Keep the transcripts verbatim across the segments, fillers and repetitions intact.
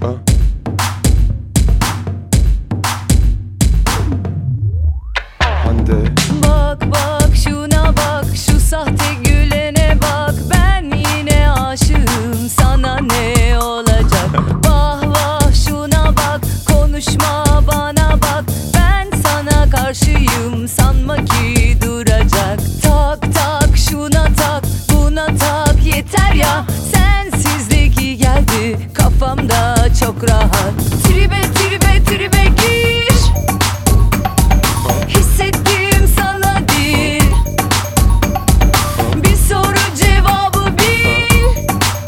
Ha? Hande. Bak bak şuna bak, şu sahte gülene bak. Ben yine aşığım, sana ne olacak? Vah vah şuna bak, konuşma bana bak. Ben sana karşıyım, sanma ki duracak. Tak tak şuna tak, buna tak, yeter ya. Sensizlik iyi geldi, kafamda çok rahat. Tribe tribe tribe gir. Hissettiğim sana değil, bir soru cevabı bil.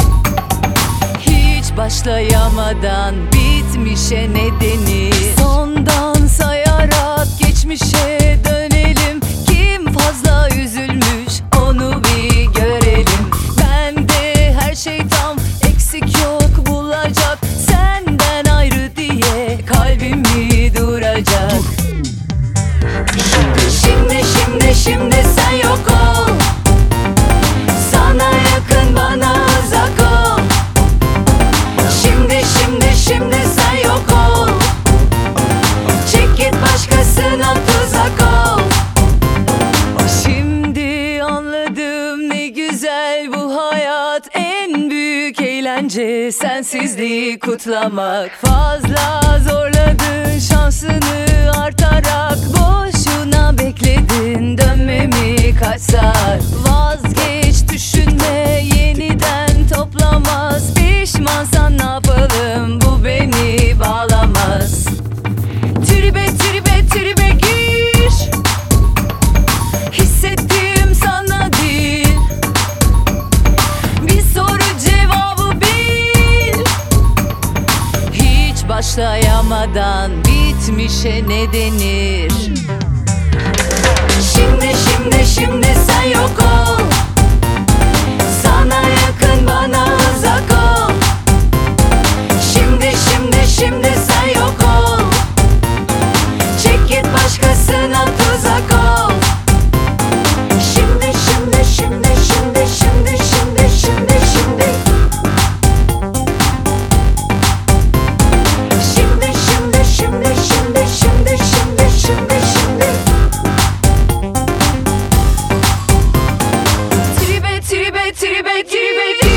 Hiç başlayamadan bitmişe ne denir? Sondan sayarak geçmişe dönelim. Kim fazla üzülmüş onu bir görelim. Bende her şey tam, eksik yok bulacak. Senden ayrı diye kalbim mi duracak? Şimdi şimdi şimdi sen yok ol. Sana yakın bana uzak ol. Şimdi şimdi şimdi sen yok ol. Çek git başkasına tuzak ol. Şimdi anladım ne güzel bu hayat. En büyük eğlence sensizliği kutlamak. Fazla zorladın şansını artarak. Boşuna bekledin dönmemi kaç saat. Vazgeç düşünme, yeniden toplamaz. Pişmansan ne yapalım, bu beni bağlamaz. Tribe tribe tribe gir. Hissettiğim sana değil, bir soru cevabı bil. Hiç başlayamadan bitmişe ne denir? Şimdi şimdi şimdi sen yok ol. Sana yakın bana uzak ol. Şimdi şimdi şimdi sen yok ol. Çek git başkasına tuzak ol. Şimdi şimdi şimdi şimdi şimdi şimdi şimdi şimdi. Şimdi şimdi şimdi şimdi şimdi şimdi şimdi şimdi. Tribe tribe tribe tribe.